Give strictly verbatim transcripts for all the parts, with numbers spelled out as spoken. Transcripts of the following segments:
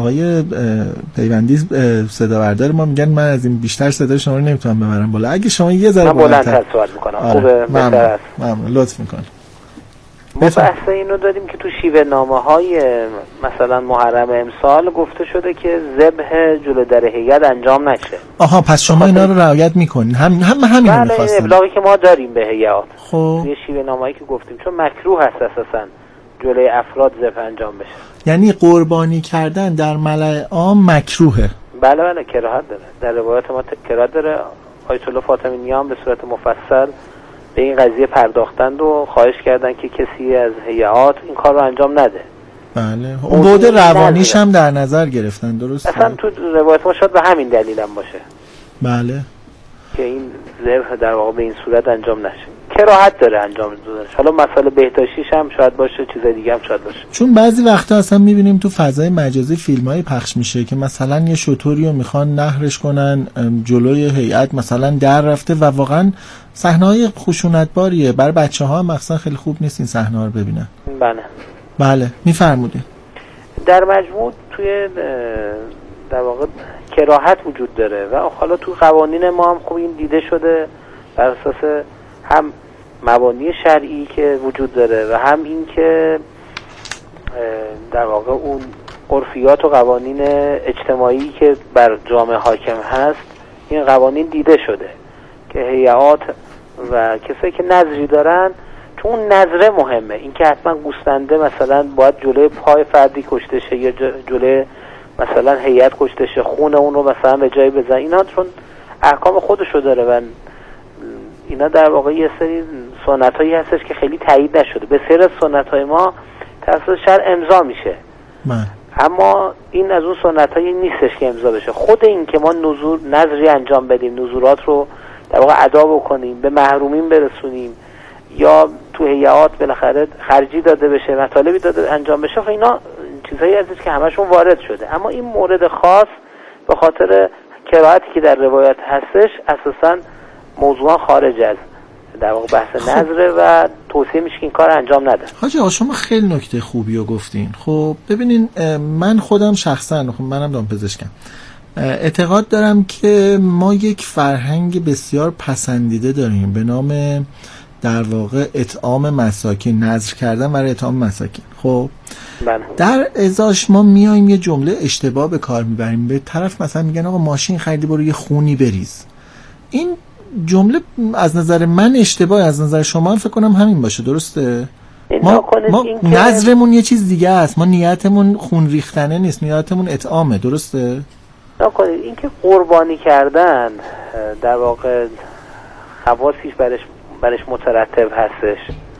آقای پیوندی صدا بردار ما میگن من از این بیشتر صدا شما رو نمیتونم ببرم بالا. اگه شما یه ذره بلندتر صحبت میکنم. آره. خوبه ممنون. ممنون. لطف میکنم. ما بحث اینو داریم که تو شیوه نامه های مثلا محرم امسال گفته شده که ذبح جلو در هیئت انجام نشه. آها پس شما اینا رو رعایت میکنین. هم هم همین رو می‌خواستم. بله ابلاغی که ما داریم به هیئات. خب توی شیوه نامه‌ای که گفتیم چون مکروه هست اساساً جلوی افراد ذبح انجام بشه. یعنی قربانی کردن در ملأ عام مکروهه. بله بله کراهت داره. در روایت ما کراهت داره. آیت الله فاطمی نیام به صورت مفصل به این قضیه پرداختند و خواهش کردن که کسی از هیئات این کار رو انجام نده. بله. اون بود روانیش هم در نظر گرفتن درسته؟ اصلا تو روایت ما شاید به همین دلیل هم باشه. بله. که این ذبح در واقع به این صورت انجام نشه. کراهت داره انجام دادنش. حالا مسئله بهداشتیش هم شاید باشه، چیز دیگه هم شاید باشه. چون بعضی وقتا اصلا میبینیم تو فضای مجازی فیلمای پخش میشه که مثلا یه شطوری رو میخوان نهرش کنن جلوی هیئت مثلا در رفته و واقعا صحنه‌های خشونتباریه. برای بچه‌ها هم مثلا خیلی خوب نیست این صحنه‌ها رو ببینن. بله. بله، میفرمودید. در مجموع توی در واقع کراهت وجود داره و حالا تو قوانین ما هم خوب این دیده شده بر اساس هم مبانی شرعی که وجود داره و هم این که در واقع اون عرفیات و قوانین اجتماعی که بر جامعه حاکم هست این قوانین دیده شده که هیئات و کسایی که نظری دارن چون اون نظره مهمه. این که حتما گوسفنده مثلا باید جلوی پای فردی کشته شه یا جلوی مثلا هیئت کشته شه، خون اون رو مثلا به جایی بزن، اینا چون احکام خودشو داره و اینا در واقع یه سری سنتایی هستش که خیلی تایید نشده. بسیار از سنت‌های ما توسط شرع امضا میشه من. اما این از اون سنت‌هایی نیستش که امضا بشه. خود این که ما نذور نذری انجام بدیم، نذورات رو در واقع ادا بکنیم، به محرومین برسونیم یا تو هیئات بالاخره خرجی داده بشه، مطالبی داده انجام بشه، خب اینا چیزایی هستش که همشون وارد شده. اما این مورد خاص به خاطر کراهتی که در روایت هستش اساساً موضوعا خارج از در واقع بحث نظره و توصیه میشه که این کار انجام نده. حاجی آقا شما خیلی نکته خوبی رو گفتین. خب ببینین من خودم شخصا خب منم دامپزشکم اعتقاد دارم که ما یک فرهنگ بسیار پسندیده داریم به نام در واقع اطعام مساکین، نذر کردن برای اطعام مساکین. خب بله. در ازاش ما میایم یه جمله اشتباه به کار میبریم. به طرف مثلا میگن آقا ماشین خریدی برو یه خونی بریز. این جمله از نظر من اشتباه، از نظر شما هم فکر کنم همین باشه، درسته؟ ما, ما نظرمون یه چیز دیگه است. ما نیتمون خون ریختنه نیست، نیتمون اطعامه، درسته؟ نکنید این که قربانی کردن در واقع خواصیش برش برش مترتب هستش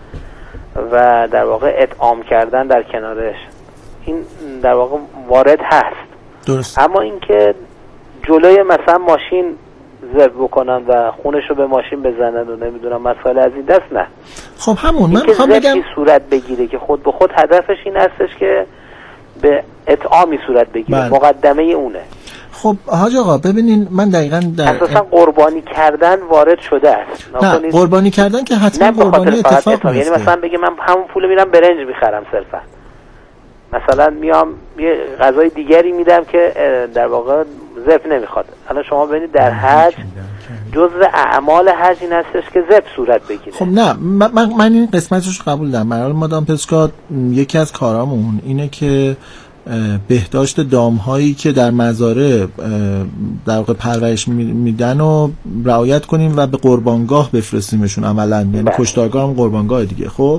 و در واقع اطعام کردن در کنارش این در واقع وارد هست. درست. اما این که جلوی مثلا ماشین ذبح بکنن و خونشو به ماشین بزنن و نمیدونم مسائل از این دست نه. خب همون من میخوام بگم صورت بگیره که خود به خود هدفش این هستش که به اطعامی صورت بگیره. بله. مقدمه اونه. خب حاج آقا ببینین من دقیقاً در اساسا قربانی کردن وارد شده است. نه قربانی کردن که حتما قربانی اتفاق میفته. یعنی مثلا بگه من همون پول میرم برنج میخرم صرفا، مثلا میام یه غذای دیگری میدم که در واقع ذبح نمیخواد. الان شما ببینید در حج جزء اعمال حج این هستش که ذبح صورت بگیره. خب نه من, من این قسمتش قبول دارم. برای مادام پسکا یکی از کارامون اینه که بهداشت دامهایی که در مزارع در واقع پرورش میدن و رعایت کنیم و به قربانگاه بفرستیمشون عملاً، یعنی کشتارگاه هم قربانگاه دیگه. خب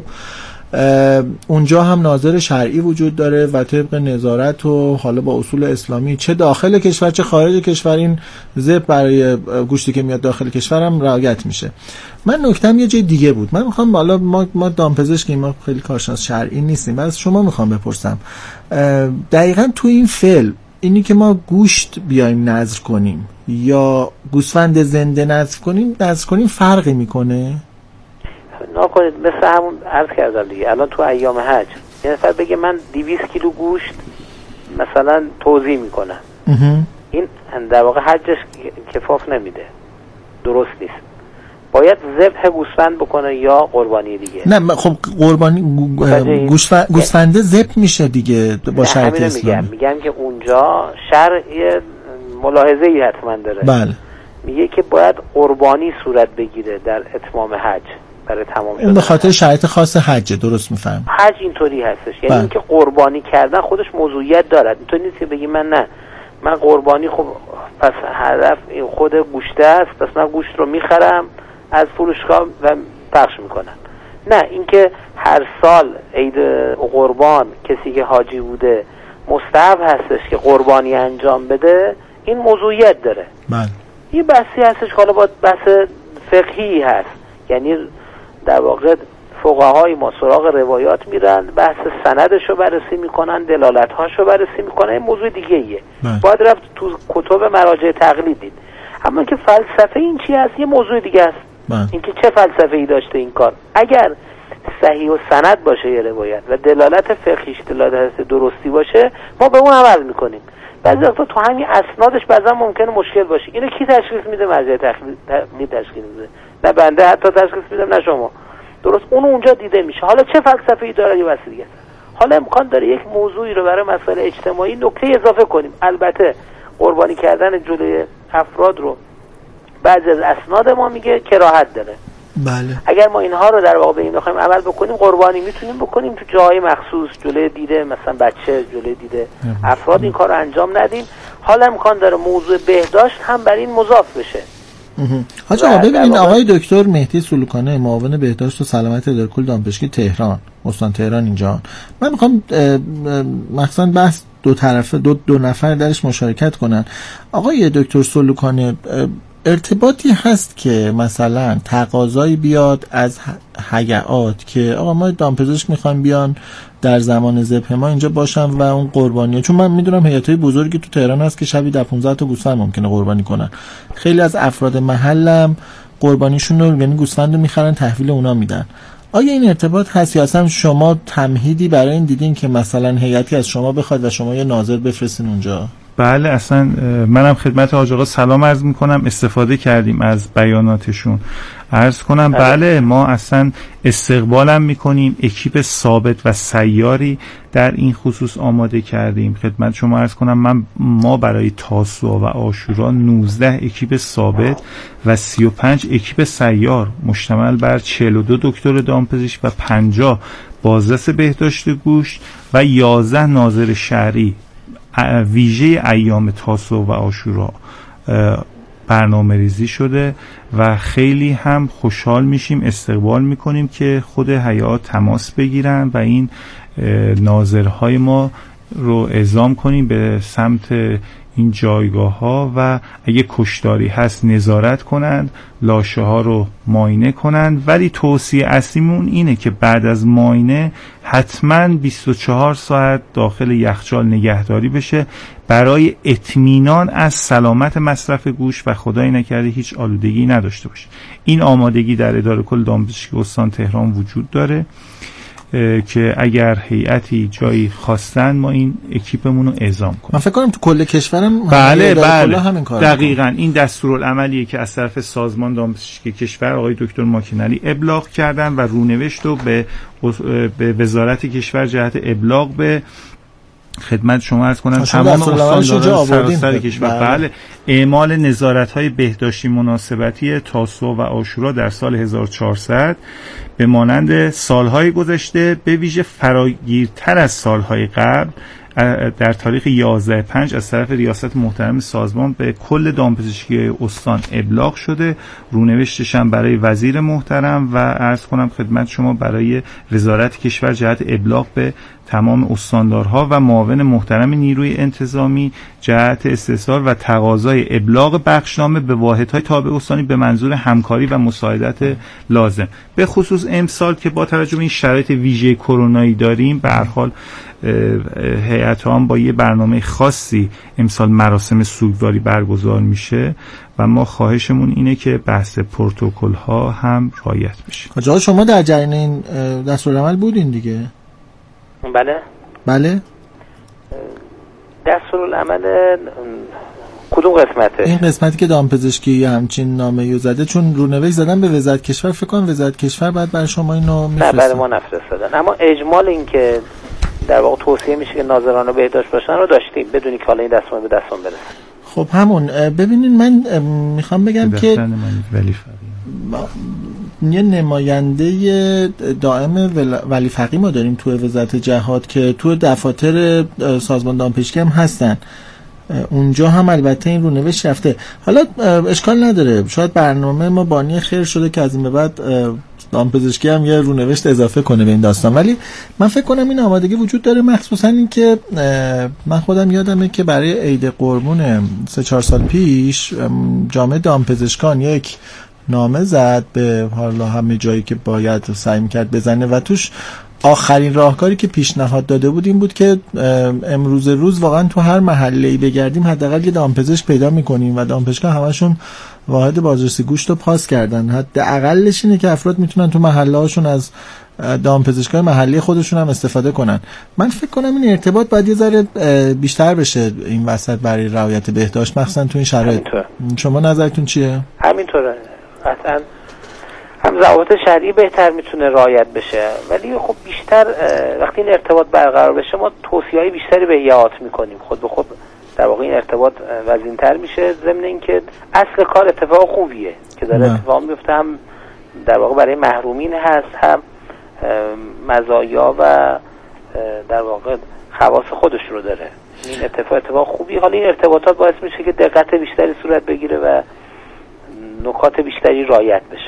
اونجا هم ناظر شرعی وجود داره و طبق نظارت و حالا با اصول اسلامی چه داخل کشور چه خارج کشور این ذبح برای گوشتی که میاد داخل کشور هم رعایت میشه. من نکتم یه جای دیگه بود. من میخوام حالا ما ما دامپزشکیم، ما خیلی کارشناس شرعی نیستیم. از شما میخوام بپرسم دقیقاً تو این فعل اینی که ما گوشت بیایم نذر کنیم یا گوسفند زنده نذر کنیم نذر کنیم فرقی میکنه؟ نکنید مثل همون عرض کردم دیگه. الان تو ایام حج یه نفر بگه من دویست کیلو گوشت مثلا توزیع میکنم، این در واقع حجش کفاف نمیده، درست نیست. باید ذبح گوسفند بکنه یا قربانی دیگه. نه خب قربانی گوسفند گوسفنده ذبح میشه دیگه با شرط اسلامی. میگم میگم که اونجا شرع ملاحظه ای حتما داره. بله. میگه که باید قربانی صورت بگیره در اتمام حج برای تمام شدن. اون به خاطر شرایط خاص حج، درست میفهم. حج اینطوری هستش، یعنی اینکه قربانی کردن خودش موضوعیت دارد. اینطوری نیست که بگی من نه من قربانی خب پس هدف خود گوشت است، پس من گوشت رو میخرم از فروشگاه و پخش میکنم. نه، اینکه هر سال عید قربان کسی که حاجی بوده مستحب هستش که قربانی انجام بده، این موضوعیت داره. بله. یه بحثی هستش حالا با بحث فقهی هست، یعنی در واقع فقهای ما سراغ روایات میرن، بحث سندشو بررسی میکنن، دلالتهاشو بررسی میکنن، این موضوع دیگه ایه. باید رفت تو کتب مراجع تقلید دید. اما که فلسفه این چی هست یه موضوع دیگه است. اینکه چه فلسفه ای داشته این کار. اگر صحیح و سند باشه یه روایت و دلالت فقهیش دلالت درستی باشه، ما به اون عمل میکنیم. بعضی وقتا تو همین اسنادش بعضا ممکنه مشکل باشه. اینو کی تشخیص میده؟ مرجع تقلید تشخیص میده. نه بنده حتی تشخیص میدم نه شما. درست اون اونجا دیده میشه. حالا چه فلسفه‌ای داره یه واسه دیگه. حالا امکان داره یک موضوعی رو برای مسائل اجتماعی نکته اضافه کنیم. البته قربانی کردن جلوی افراد رو بعضی از اسناد ما میگه کراهت داره. بله. اگر ما اینها رو در واقع به این بخوایم عمل بکنیم، قربانی میتونیم بکنیم تو جاهای مخصوص، جلوی دیده مثلا بچه، جلوی دیده افراد این کار رو انجام ندیم. حالا امکان داره موضوع بهداشت هم بر این مضاف بشه. حاجی آقا ببینید آقای دکتر مهدی سلوکانه، معاون بهداشت و سلامت اداره‌کل دامپزشکی تهران، استان تهران اینجا، من میخوام مثلا بحث دو طرفه دو دو نفر درش مشارکت کنن. آقای دکتر سلوکانه، ارتباطی هست که مثلا تقاضایی بیاد از هیئات که آقا ما دامپزشک میخوایم بیان در زمان ذبح ما اینجا باشن و اون قربانیه، چون من میدونم هیئت‌های بزرگی تو تهران هست که شبی ده پانزده تا گوسفند ممکنه قربانی کنن. خیلی از افراد محلم قربانیشون رو یعنی گوسفند رو میخرن تحویل اونا میدن. آیا این ارتباط هست یا اصلا شما تمهیدی برای این دیدین که مثلا هیئتی از شما بخواد و شما یه ناظر بفرستین اونجا؟ بله، اصلا منم خدمت حاج آقا سلام عرض میکنم. استفاده کردیم از بیاناتشون. عرض کنم بله، ما اصلا استقبالم میکنیم. اکیپ ثابت و سیاری در این خصوص آماده کردیم. خدمت شما عرض کنم من ما برای تاسوعا و عاشورا نوزده اکیپ ثابت و سی و پنج اکیپ سیار مشتمل بر چهل و دو دکتر دامپزشک و پنجاه بازرس بهداشت گوشت و یازده ناظر شهری ویژه ایام تاسوعا و عاشورا برنامه ریزی شده و خیلی هم خوشحال میشیم، استقبال میکنیم که خود هیئات تماس بگیرن و این ناظرهای ما رو اعزام کنیم به سمت این جایگاه ها و اگه کشتاری هست نظارت کنند، لاشه ها رو معاینه کنند. ولی توصیه اصلیمون اینه که بعد از معاینه حتما بیست و چهار ساعت داخل یخچال نگهداری بشه برای اطمینان از سلامت مصرف گوشت و خدای نکرده هیچ آلودگی نداشته باشه. این آمادگی در اداره‌کل دامپزشکی استان تهران وجود داره که اگر هیئتی جایی خواستن ما این اکیپمون رو اعزام کنیم. من فکر کنم تو کل کشورم بله بله همین کار دقیقاً این دستورالعملیه که از طرف سازمان دامپزشکی کشور آقای دکتر ماکینعلی ابلاغ کردن و رونوشت رو به به وزارت کشور جهت ابلاغ به خدمت شما عرض کنم تمام استانداردهای سراسر کشور. بله، اعمال نظارت‌های بهداشتی مناسبتی تاسوعا و عاشورا در سال هزار و چهارصد به مانند سالهای گذشته به ویژه فراگیرتر از سالهای قبل در تاریخ یازده پنج از طرف ریاست محترم سازمان به کل دامپزشکی استان ابلاغ شده. رونوشتش هم برای وزیر محترم و عرض کنم خدمت شما برای وزارت کشور جهت ابلاغ به تمام استاندارها و معاون محترم نیروی انتظامی جهت استحصال و تقاضای ابلاغ بخشنامه به واحدهای تابع استانی به منظور همکاری و مساعدت لازم. به خصوص امسال که با توجه به این شرایط ویژه کرونایی داریم، به هر حال هیئت هم با یه برنامه خاصی امسال مراسم سوگواری برگزار میشه و ما خواهشمون اینه که بحث پروتکل ها هم رعایت بشه. کجا شما در جریان این دستورالعمل بودین دیگه؟ بله بله دستورالعمل کدوم قسمته؟ این قسمتی که دامپزشکی همچین نامه‌ای زده، چون رونوشت زدن به وزارت کشور، فکر کنم وزارت کشور بعد برای شما اینو میفرستن. نه برای ما نفرستادن، اما اجمال این که در واقع توصیه میشه که ناظران بهداشت باشن رو داشتیم بدونی که حالا این دستور به دستون برسه. خب همون ببینین من میخوام بگم که یه نماینده دائم ولی فقیه ما داریم توی وزارت جهاد که توی دفاتر سازمان دامپزشکی هم هستن، اونجا هم البته این رونوشت رفته. حالا اشکال نداره، شاید برنامه ما بانی خیر شده که از این به بعد دامپزشکی هم یه رونوشت اضافه کنه به این داستان، ولی من فکر کنم این آمادگی وجود داره، مخصوصا این که من خودم یادمه که برای عید قربون سه چهار سال پیش جامعه دامپزشکان یک نامه زد به حالا همه جایی که باید سعی می‌کرد بزنه و توش آخرین راهکاری که پیشنهاد داده بود این بود که امروز روز واقعا تو هر محله‌ای بگردیم حداقل یه دامپزشک پیدا می‌کنیم و دامپزشک‌ها همشون واحد بازرسی گوشت رو پاس کردن. حداقلش اینه که افراد میتونن تو محله‌هاشون از دامپزشکای محلی خودشون هم استفاده کنن. من فکر کنم این ارتباط باید یه ذره بیشتر بشه این وسط برای رعایت بهداشت، مخصوصا تو این شرایط. شما نظرتون چیه؟ همینطوره، قطعاً هم ضوابط شرعی بهتر میتونه رعایت بشه، ولی خب بیشتر وقتی این ارتباط برقرار بشه ما توصیه‌های بیشتری به یاد میکنیم، خود به خود در واقع این ارتباط وزین‌تر میشه، ضمن اینکه اصل کار اتفاق خوبیه که داره اتفاق میفته، هم در واقع برای محرومین هست، هم مزایا و در واقع خواص خودش رو داره. این اتفاق اتفاق خوبی، حالا این ارتباطات باعث میشه که دقت بیشتری صورت بگیره و نکات بیشتری رعایت بشه.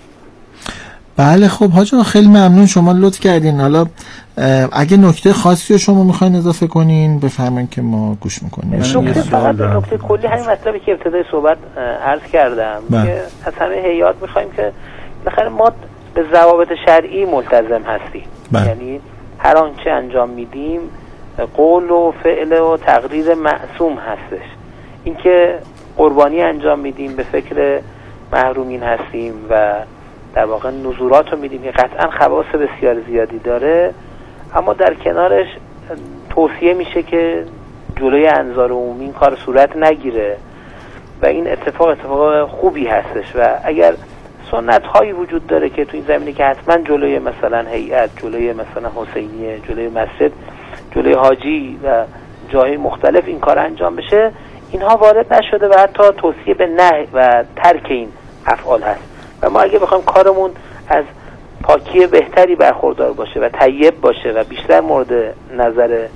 بله خب حاج آقا خیلی ممنون، شما لطف کردین. حالا اگه نکته خاصی رو شما میخواین اضافه کنین بفرمایید که ما گوش میکنیم. نکته فقط نکته کلی همین مطلبی که ابتدای صحبت عرض کردم بله. که از همه هیئات میخوایم که بالاخره ما به ضوابط شرعی ملتزم هستیم، بله. یعنی هر آنچه انجام میدیم قول و فعل و تقریر معصوم هستش. اینکه قربانی انجام میدیم به فکر محرومین هستیم و در واقع نذورات رو میدیم که قطعا خواص بسیار زیادی داره، اما در کنارش توصیه میشه که جلوی انظار عمومی این کار صورت نگیره و این اتفاق اتفاق خوبی هستش و اگر سنت هایی وجود داره که تو این زمینه که حتما جلوی مثلا هیئت، جلوی مثلا حسینیه، جلوی مسجد، جلوی حاجی و جای مختلف این کار انجام بشه، اینها وارد نشده و حتی توصیه به نهی و ترک این افعال هست و ما اگه بخوایم کارمون از پاکی بهتری برخوردار باشه و طیب باشه و بیشتر مورد نظر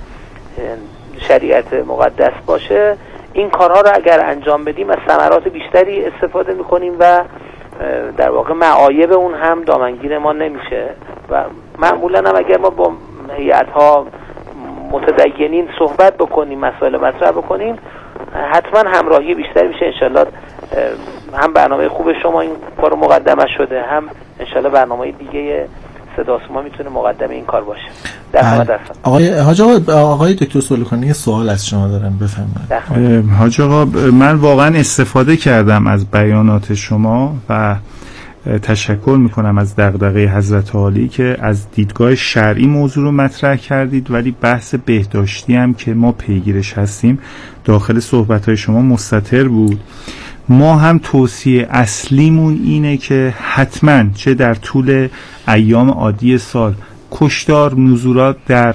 شریعت مقدس باشه، این کارها رو اگر انجام بدیم از ثمرات بیشتری استفاده میکنیم و در واقع معایب اون هم دامنگیر ما نمیشه و معمولا هم اگر ما با هیئت‌ها متدینین صحبت بکنیم، مسائل مطرح بکنیم، حتما همراهی بیشتری میشه. انشالله هم برنامه خوب شما این کار مقدمه شده، هم انشالله برنامه دیگه صدا سیما میتونه مقدمه این کار باشه. در خدمت هستم. آقای حاج آقا، آقای دکتر سلوکانی یه سوال از شما دارن، بفرمایید. حاج آقا من واقعا استفاده کردم از بیانات شما و تشکر میکنم از دغدغه حضرت عالی که از دیدگاه شرعی موضوع رو مطرح کردید، ولی بحث بهداشتی هم که ما پیگیرش هستیم داخل صحبت‌های شما مستتر بود. ما هم توصیه اصلیمون اینه که حتما چه در طول ایام عادی سال کشتار نزورات در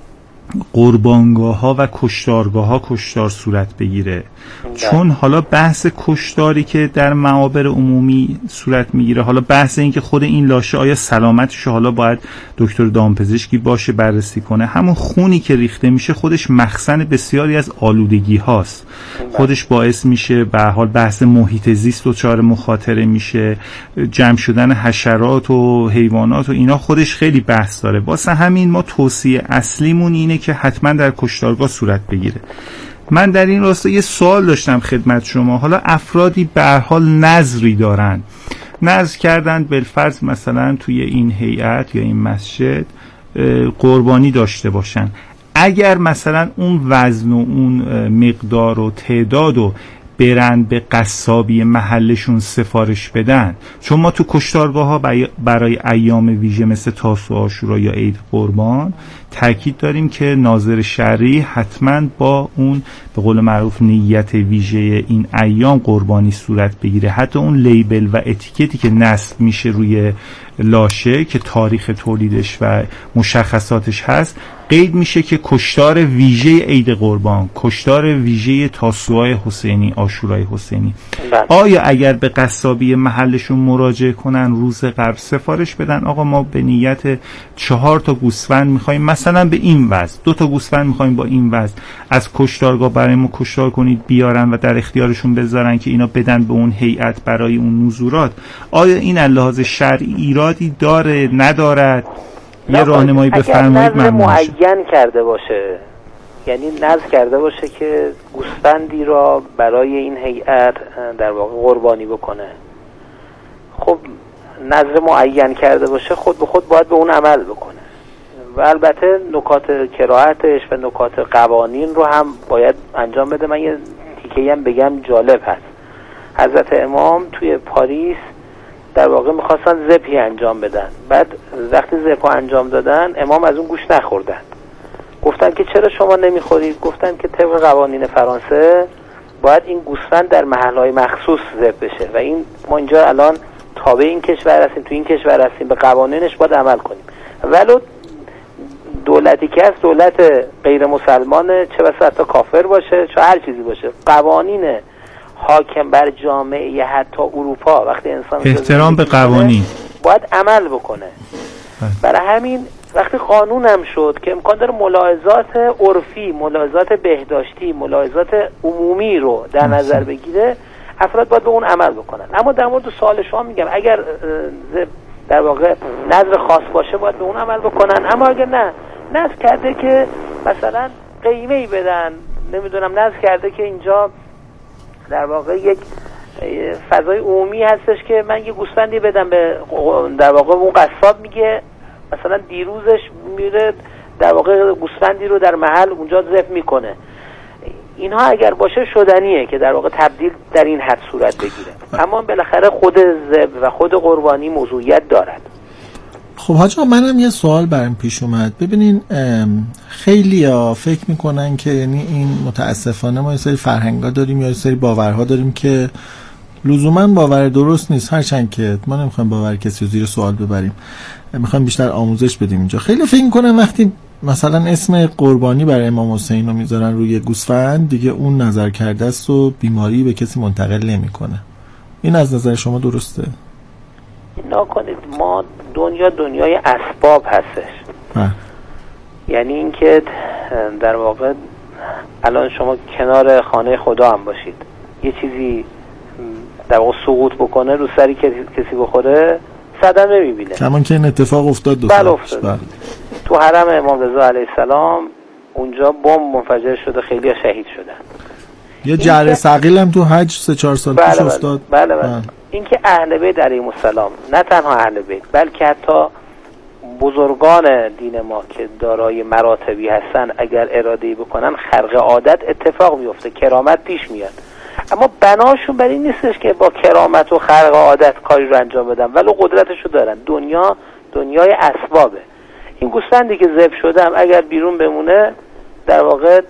قربانگاه ها و کشتارگاه ها کشتار صورت بگیره، چون حالا بحث کشتاری که در معابر عمومی صورت میگیره، حالا بحث این که خود این لاشه آیا سلامتش حالا باید دکتر دامپزشکی باشه بررسی کنه، همون خونی که ریخته میشه خودش مخزن بسیاری از آلودگی هاست، خودش باعث میشه به حال بحث محیط زیست و چاره مخاطره میشه، جمع شدن حشرات و حیوانات و اینا خودش خیلی بحث داره. واسه همین ما توصیه اصلیمون اینه که حتما در کشتارگاه صورت بگیره. من در این راستا یه سوال داشتم خدمت شما. حالا افرادی به هر حال نذری دارن، نذر کردن بالفرض مثلا توی این هیئت یا این مسجد قربانی داشته باشن، اگر مثلا اون وزن و اون مقدار و تعداد و برن به قصابی محلشون سفارش بدن. چون ما تو کشتارگاه ها برای ایام ویژه مثل تاسوعا، عاشورا یا عید قربان تاکید داریم که ناظر شرعی حتما با اون به قول معروف نیت ویژه این ایام قربانی صورت بگیره. حتی اون لیبل و اتیکتی که نصب میشه روی لاشه که تاریخ تولیدش و مشخصاتش هست قید میشه که کشتار ویژه عید قربان، کشتار ویژه تاسوعای حسینی، عاشورای حسینی. آیا اگر به قصابی محلشون مراجعه کنن روز قبل سفارش بدن آقا ما به نیت چهار تا گوسفند میخوایم مثلا به این وزن، دو تا گوسفند میخوایم با این وزن از کشتارگاه برای ما کشتار کنید بیارن و در اختیارشون بذارن که اینا بدن به اون هیئت برای اون نذورات، آیا این لحاظ شرعی ایرادی داره ندارد؟ یه راهنمایی بفرمایید. ممنون. معین کرده باشه، یعنی نذر کرده باشه که گوسفندی را برای این هیئت در واقع قربانی بکنه، خب نذر معین کرده باشه خود به خود باید به اون عمل بکنه و البته نکات کراهتش و نکات قوانین رو هم باید انجام بده. من یه تیکه‌ای هم بگم جالب هست. حضرت امام توی پاریس در واقع میخواستن ذبحی انجام بدن، بعد وقتی ذبح انجام دادن امام از اون گوش نخوردن. گفتن که چرا شما نمیخورید؟ گفتن که طبق قوانین فرانسه باید این گوسفند در محلهای مخصوص ذبح بشه و این ما اینجا الان تابع این کشور هستیم، تو این کشور هستیم، به قوانینش باید عمل کنیم. ولو دولتی که هست دولت غیر مسلمانه، چه بسا حتی کافر باشه، چه هر چیزی باشه، قوانین حاکم بر جامعه حتی اروپا وقتی انسان احترام به قوانین باید عمل بکنه. برای همین وقتی قانون هم شد که امکان داره ملاحظات عرفی، ملاحظات بهداشتی، ملاحظات عمومی رو در نظر بگیره، افراد باید به اون عمل بکنن. اما در مورد سوال شما میگم اگر در واقع نظر خاص باشه باید به اون عمل بکنن، اما اگر نه نظر کرده که مثلا قیمه‌ای بدن، نمیدونم نظر کرده که اینجا در واقع یک فضای عمومی هستش که من یه گوسفندی بدم به در واقع اون قصاب میگه مثلا دیروزش میره در واقع گوسفندی رو در محل اونجا ذبح میکنه، اینها اگر باشه شدنیه که در واقع تبدیل در این حد صورت بگیره. اما بالاخره خود ذبح و خود قربانی موضوعیت دارد. خب حاج آقا منم یه سوال برام پیش اومد. ببینین خیلی‌ها فکر میکنن که یعنی این متاسفانه ما یه سری فرهنگا داریم یا یه سری باورها داریم که لزوما باور درست نیست، هرچند که ما نمیخوایم باور کسی رو زیر سوال ببریم، میخوایم بیشتر آموزش بدیم اینجا. خیلی فکر میکنن وقتی مثلا اسم قربانی برای امام حسین رو میذارن روی گوسفند دیگه اون نظر کرده است و بیماری به کسی منتقل نمیکنه. این از نظر شما درسته؟ نکنید، ما دنیا دنیای اسباب هستش. اه. یعنی اینکه در واقع الان شما کنار خانه خدا هم باشید، یه چیزی در واقع سقوط بکنه رو سری کسی بخوره صدمه نمیبینه. کمان که این اتفاق افتاد دو بله افتاد. بله. تو حرم امام رضا علیه السلام اونجا بمب منفجر شده، خیلی ها شهید شدن. یه جره ثقیل هم تو حج سه چهار سال بله پیش بله افتاد. بله بله. بله. این که اهل بیت علیهم السلام، نه تنها اهل بیت بلکه حتی بزرگان دین ما که دارای مراتبی هستن اگر اراده‌ای بکنن خرق عادت اتفاق میفته، کرامت پیش میاد. اما بناشون بر این نیستش که با کرامت و خرق عادت کاری رو انجام بدن، ولو قدرتشو دارن. دنیا دنیای اسبابه. این گوسفندی که ذبح شدم اگر بیرون بمونه در واقع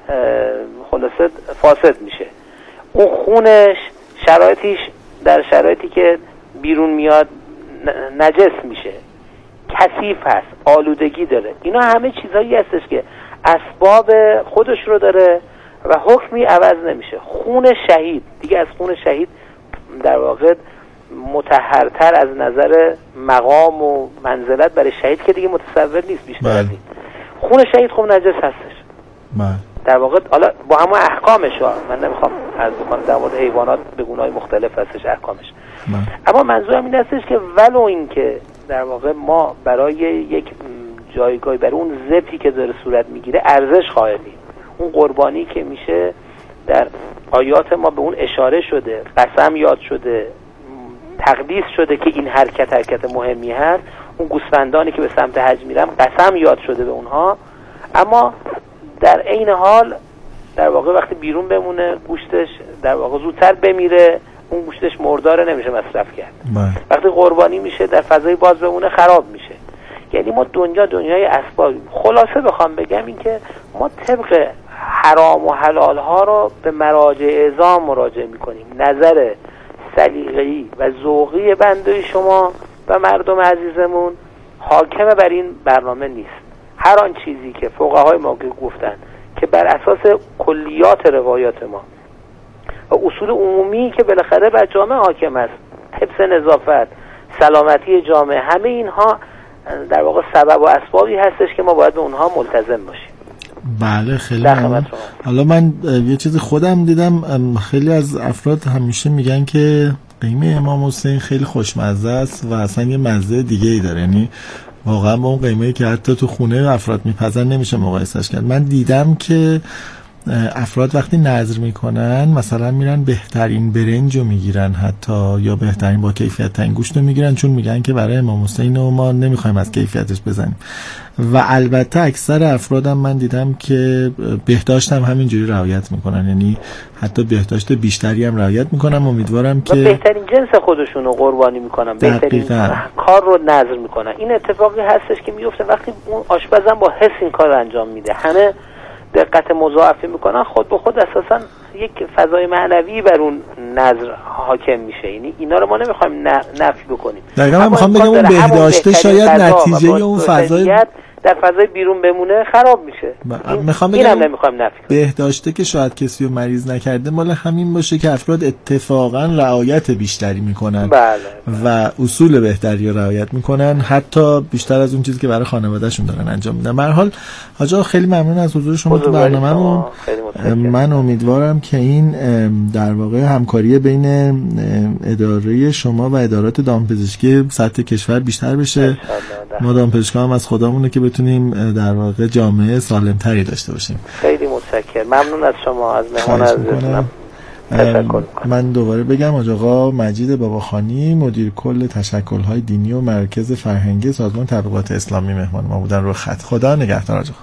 خلاصه فاسد میشه. اون خونش شرایطیش در شرایطی که بیرون میاد نجس میشه، کثیف هست، آلودگی داره. اینا همه چیزایی هستش که اسباب خودش رو داره و حکمی عوض نمیشه. خون شهید دیگه از خون شهید در واقع مطهرتر از نظر مقام و منزلت برای شهید که دیگه متصور نیست بیشتر از این. خون شهید خب نجس هستش. بله. در واقع حالا با همون احکامش ها، من نمیخوام عرض بکنم در مورد حیوانات به گونه‌های مختلف هستش احکامش. بله. اما منظورم این هستش که ولو این که در واقع ما برای یک جایگاهی برای اون ذبحی که داره صورت میگیره ارزش قائلیم، اون قربانی که میشه در آیات ما به اون اشاره شده، قسم یاد شده، تقدیس شده که این حرکت حرکت مهمی هست. اون گوسفندانی که به سمت حج میرن قسم یاد شده به اونها، اما در عین حال در واقع وقتی بیرون بمونه گوشتش در واقع زودتر بمیره، اون گوشتش مرداره، نمیشه مصرف کرد. باید. وقتی قربانی میشه در فضای باز بمونه خراب میشه. یعنی ما دنیا دنیای اسباب. خلاصه بخوام بگم این که ما طبق حرام و حلال ها رو به مراجع اعظام مراجعه میکنیم. نظر سلیقه‌ای و ذوقی بنده شما و مردم عزیزمون حاکم بر این برنامه نیست. هر آن چیزی که فقهای ما گفتن که بر اساس کلیات روایات ما و اصول عمومی که بالاخره بر جامعه حاکم است، حفظ نظافت، سلامتی جامعه، همه اینها در واقع سبب و اسبابی هستش که ما باید به اونها ملتزم باشیم. بله خیلی ممنون. حالا من یه چیز خودم دیدم، خیلی از افراد همیشه میگن که قیمه امام حسین خیلی خوشمزه است و اصلا یه مزه دیگه ای داره، یعنی واقعا با اون قیمه‌ای که حتی تو خونه افراد میپزن نمیشه مقایسش کرد. من دیدم که افراد وقتی نظر میکنن مثلا میرن بهترین برنج رو میگیرن حتی، یا بهترین با کیفیت ترین گوشت رو میگیرن، چون میگن که برای امام حسین و ما نمیخوایم از کیفیتش بزنیم. و البته اکثر افرادم من دیدم که بهداشت هم همینجوری رعایت میکنن، یعنی حتی بهداشت بیشتری هم رعایت میکنم. امیدوارم که بهترین جنس خودشون رو قربانی میکنن، بهترین کار رو نظر میکنن. این اتفاقی هستش که میفته وقتی اون آشپزم با حس این کار رو انجام میده، همه دقت مضاعفه میکنن، خود به خود اساسا یک فضای معنوی بر اون نظر حاکم میشه. یعنی اینا رو ما نمیخوایم نفی بکنیم. دقیقاً من میخوام بگم اون بهداشته شاید نتیجه اون فضای در فضای بیرون بمونه خراب میشه. میخوام بگم اینم نمیخوام نفی کنم. بهداشته که شاید کسی رو مریض نکرده مال همین باشه که افراد اتفاقا رعایت بیشتری میکنن. بله. و اصول بهتری رو رعایت میکنن، حتی بیشتر از اون چیزی که برای خانوادهشون دارن انجام میدن. به هر حال حاج آقا خیلی ممنون از حضور شما تو برنامه‌مون. من امیدوارم که این در واقع همکاری بین اداره شما و ادارات دامپزشکی سطح کشور بیشتر بشه. ما دامپزشکا هم از خدامونه که بتونیم در واقع جامعه سالمتری داشته باشیم. خیلی متشکرم. ممنون از شما، از مهمان عزیزم. من دوباره بگم حاج آقا مجید باباخانی مدیر کل تشکل‌های دینی و مرکز فرهنگی سازمان تبلیغات اسلامی مهمان ما بودن رو خط. خدا نگهدار حاج آقا.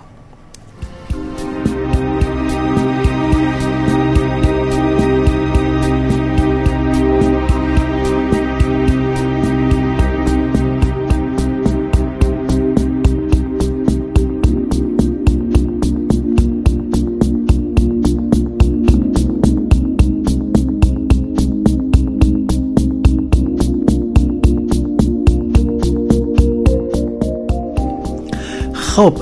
خب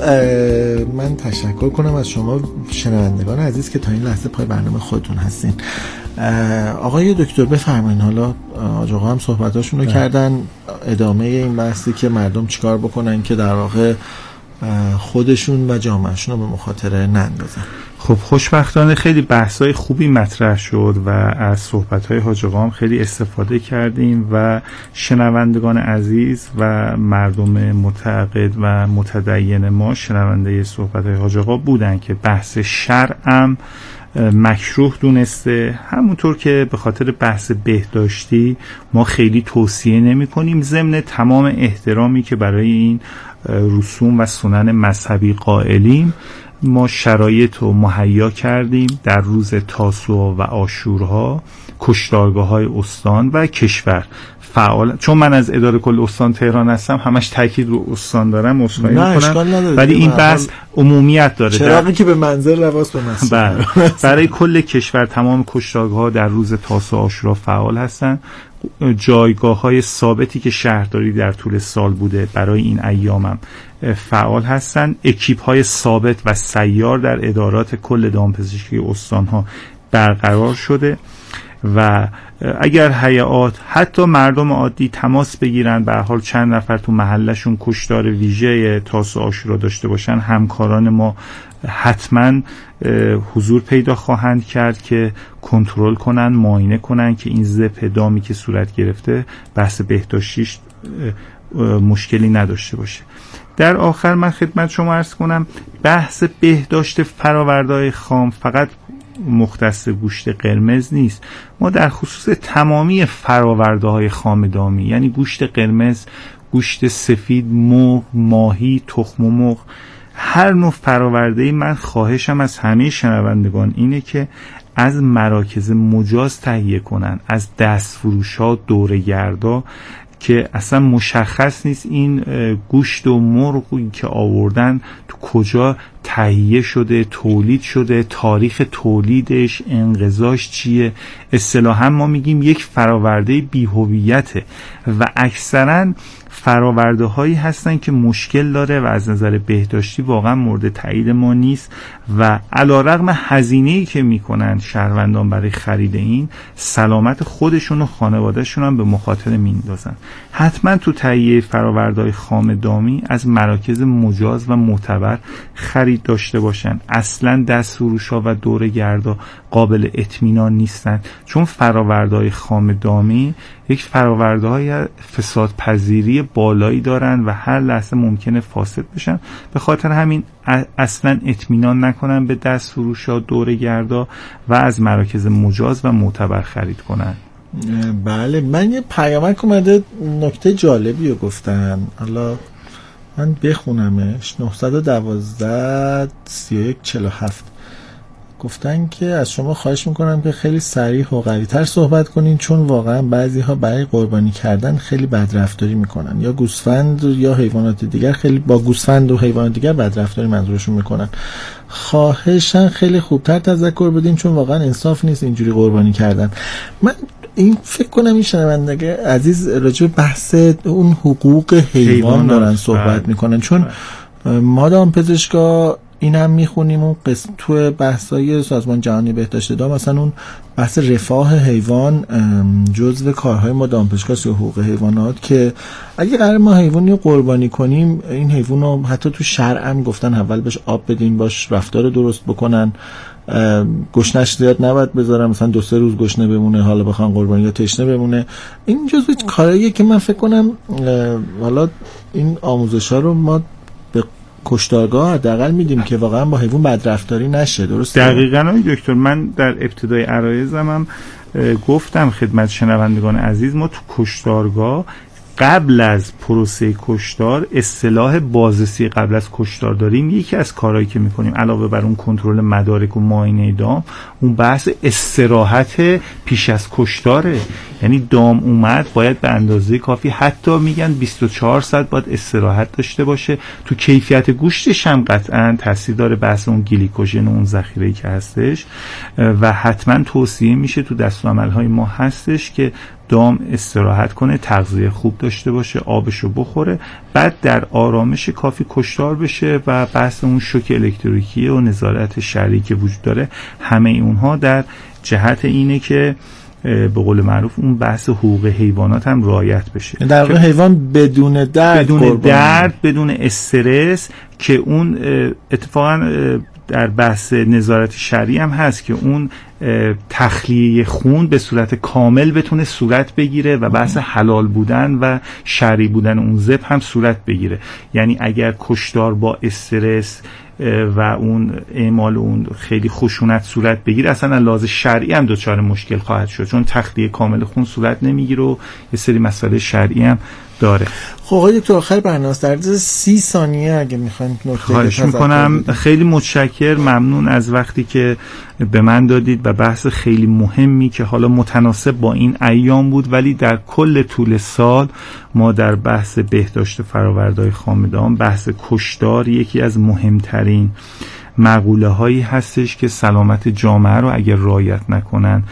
من تشکر کنم از شما شنوندگان عزیز که تا این لحظه پای برنامه خودتون هستین. آقای دکتر بفرمایید، حالا آقا هم صحبتاشون رو کردن، ادامه این بحثی که مردم چیکار بکنن که در واقع خودشون و جامعهشون رو به مخاطره نندازن. خب خوشبختانه خیلی بحث‌های خوبی مطرح شد و از صحبت‌های حاج آقا هم خیلی استفاده کردیم و شنوندگان عزیز و مردم متعقد و متدین ما شنونده صحبت‌های حاج آقا بودن که بحث شرعم مکروه دونسته، همونطور که به خاطر بحث بهداشتی ما خیلی توصیه نمی کنیم، ضمن تمام احترامی که برای این رسوم و سنن مذهبی قائلیم. ما شرایط رو مهیا کردیم در روز تاسوعا و عاشورها کشتارگاه‌های استان و کشور فعال، چون من از اداره کل استان تهران هستم همش تاکید رو استان دارم عذرخواهی می‌کنم، ولی این بحث عمومیت داره. چراغی که به منزل رواس به مسجد برای کل کشور تمام کشتارگاه‌ها در روز تاسوعا و عاشورا فعال هستن. جایگاه‌های ثابتی که شهرداری در طول سال بوده برای این ایامم فعال هستن. اکیپ‌های ثابت و سیار در ادارات کل دامپزشکی استان‌ها برقرار شده و اگر هیئات حتی مردم عادی تماس بگیرن، به هر حال چند نفر تو محلشون کشتار ویژه تاسوعا و عاشورا داشته باشن، همکاران ما حتما حضور پیدا خواهند کرد که کنترل کنن، معاینه کنن که این ذبح دامی که صورت گرفته بحث بهداشتیش مشکلی نداشته باشه. در آخر من خدمت شما عرض کنم بحث بهداشت فرآورده‌های خام فقط مختص گوشت قرمز نیست. ما در خصوص تمامی فرآورده‌های خام دامی، یعنی گوشت قرمز، گوشت سفید، مرغ، ماهی، تخم مرغ، هر نوع فرآورده‌ای من خواهشم از همه شنوندگان اینه که از مراکز مجاز تهیه کنن، از دستفروش‌ها، دوره‌گردا که اصلا مشخص نیست این گوشت و مرغی که آوردن تو کجا تهیه شده، تولید شده، تاریخ تولیدش، انقضاش چیه. اصطلاحاً ما میگیم یک فراورده بی‌هویته و اکثراً فراورده هایی هستن که مشکل داره و از نظر بهداشتی واقعا مورد تایید ما نیست و علیرغم هزینه‌ای که میکنن شهروندان برای خرید این، سلامت خودشون و خانوادهشون هم به مخاطره میندازن. حتما تو تهیه فرآورده‌های خام دامی از مراکز مجاز و معتبر خرید داشته باشن. اصلا دستفروش‌ها و دوره‌گردا قابل اطمینان نیستن، چون فرآورده‌های خام دامی یک فرآورده‌های فساد پذیری بالایی دارن و هر لحظه ممکنه فاسد بشن. به خاطر همین اصلا اطمینان نکنن به دستفروش‌ها، دوره‌گردا و از مراکز مجاز و معتبر خرید کنن. بله، من یه پیامک اومده نکته جالبی رو گفتن، حالا من بخونمش. نه یک دو سی و یک چهل و هفت گفتن که از شما خواهش میکنم که خیلی صریح و قوی‌تر صحبت کنین، چون واقعا بعضی ها برای قربانی کردن خیلی بدرفتاری میکنن، یا گوسفند یا حیوانات دیگر، خیلی با گوسفند و حیوانات دیگر بدرفتاری منظورشون میکنن. خواهشن خیلی خوبتر تذکر بدین، چون واقعا انصاف نیست اینجوری قربانی کردن. من این فکر کنم این شنوندگان عزیز راجع به بحث اون حقوق حیوان دارن صحبت میکنن، چون ما دام پزشکا این هم میخونیم اون قسم تو بحثای سازمان جهانی بهداشت دام، مثلا اون بحث رفاه حیوان جزو کارهای ما دامپزشکاست یا حقوق حیوانات، که اگه قرار ما حیوانی رو قربانی کنیم، این حیوان رو حتی تو شرع هم گفتن اول بهش آب بدین، باش رفتار درست بکنن، گشنش زیاد نباید بذارن، مثلا دو سه روز گشنه بمونه حالا بخوان قربانی یا تشنه بمونه. این جزو کارهاییه که من فکر کنم حالا این آموزش‌ها رو ما به کشتارگاه حداقل میدیم که واقعا با حیوان بدرفتاری نشه. درسته؟ دقیقاً آقای دکتر، من در ابتدای عرایضم هم گفتم خدمت شنوندگان عزیز، ما تو کشتارگاه قبل از پروسه کشتار اصطلاح بازرسی قبل از کشتار داریم. یکی از کارهایی که میکنیم علاوه بر اون کنترل مدارک و معاینه دام، اون بحث استراحت پیش از کشتاره. یعنی دام اومد باید به اندازه کافی، حتی میگن بیست و چهار ساعت باید استراحت داشته باشه. تو کیفیت گوشتش هم قطعا تاثیر داره بحث اون گلیکوژن و اون ذخیره‌ای که هستش و حتما توصیه میشه تو دستورالعمل‌های ما هستش که دام استراحت کنه، تغذیه خوب داشته باشه، آبشو بخوره، بعد در آرامش کافی کشتار بشه و بحث اون شوک الکتریکی و نظارت شرعی که وجود داره، همه اونها در جهت اینه که به قول معروف اون بحث حقوق حیوانات هم رعایت بشه. در واقع حیوان بدون درد، بدون درد، بدون استرس، که اون اتفاقا در بحث نظارت شرعی هم هست که اون تخلیه خون به صورت کامل بتونه صورت بگیره و بحث حلال بودن و شرعی بودن اون ذبح هم صورت بگیره. یعنی اگر کشتار با استرس و اون اعمال اون خیلی خشونت صورت بگیره، اصلا لحاظ شرعی هم دچار مشکل خواهد شد، چون تخلیه کامل خون صورت نمیگیره و یه سری مسائل شرعی هم داره. خب آقای دکتر، آخر برنامه در عرض سی ثانیه اگه میخواین نکته خواهش میکنم. خیلی متشکر، ممنون از وقتی که به من دادید و بحث خیلی مهمی که حالا متناسب با این ایام بود، ولی در کل طول سال ما در بحث بهداشت فرآورده‌های خام دام، بحث کشتار یکی از مهمترین مقوله هایی هستش که سلامت جامعه رو اگر رعایت نکنن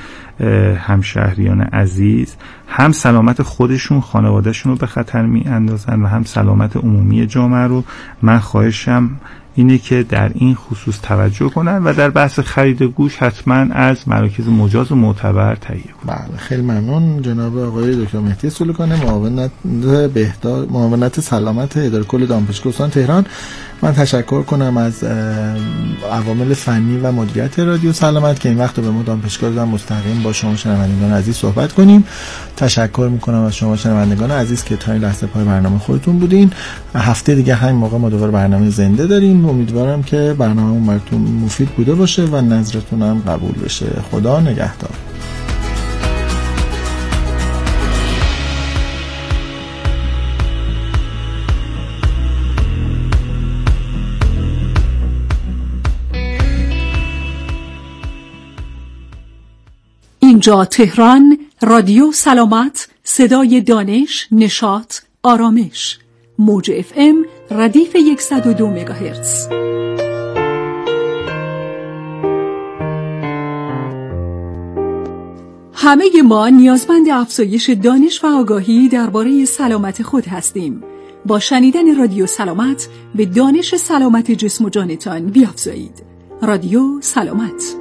همشهریان عزیز، هم سلامت خودشون خانوادهشون رو به خطر می اندازن و هم سلامت عمومی جامعه رو. من خواهشم اینه که در این خصوص توجه کنن و در بحث خرید گوش حتما از مراکز مجاز و معتبر تهیه کنن. بله، خیلی ممنون جناب آقای دکتر مهدی سلوکانه، معاونت بهداشت معاونت سلامت اداره کل دامپزشکی استان تهران. من تشکر کنم از عوامل فنی و مدیریت رادیو سلامت که این وقت رو به ما دامپزشکی دادن مستقیم با شما شنوندگان عزیز صحبت کنیم. تشکر میکنم از شما شنوندگان عزیز که تا این لحظه پای برنامه خودتون بودین. هفته دیگه همین موقع ما دوباره برنامه زنده داریم. امیدوارم که برنامه براتون مفید بوده باشه و نظرتون هم قبول بشه. خدا نگهدار. اینجا تهران، رادیو سلامت، صدای دانش، نشاط، آرامش. موج اف ام ردیف صد و دو مگاهرتز. همه ما نیازمند افزایش دانش و آگاهی درباره سلامت خود هستیم. با شنیدن رادیو سلامت به دانش سلامت جسم و جانتان بیافزایید. رادیو سلامت.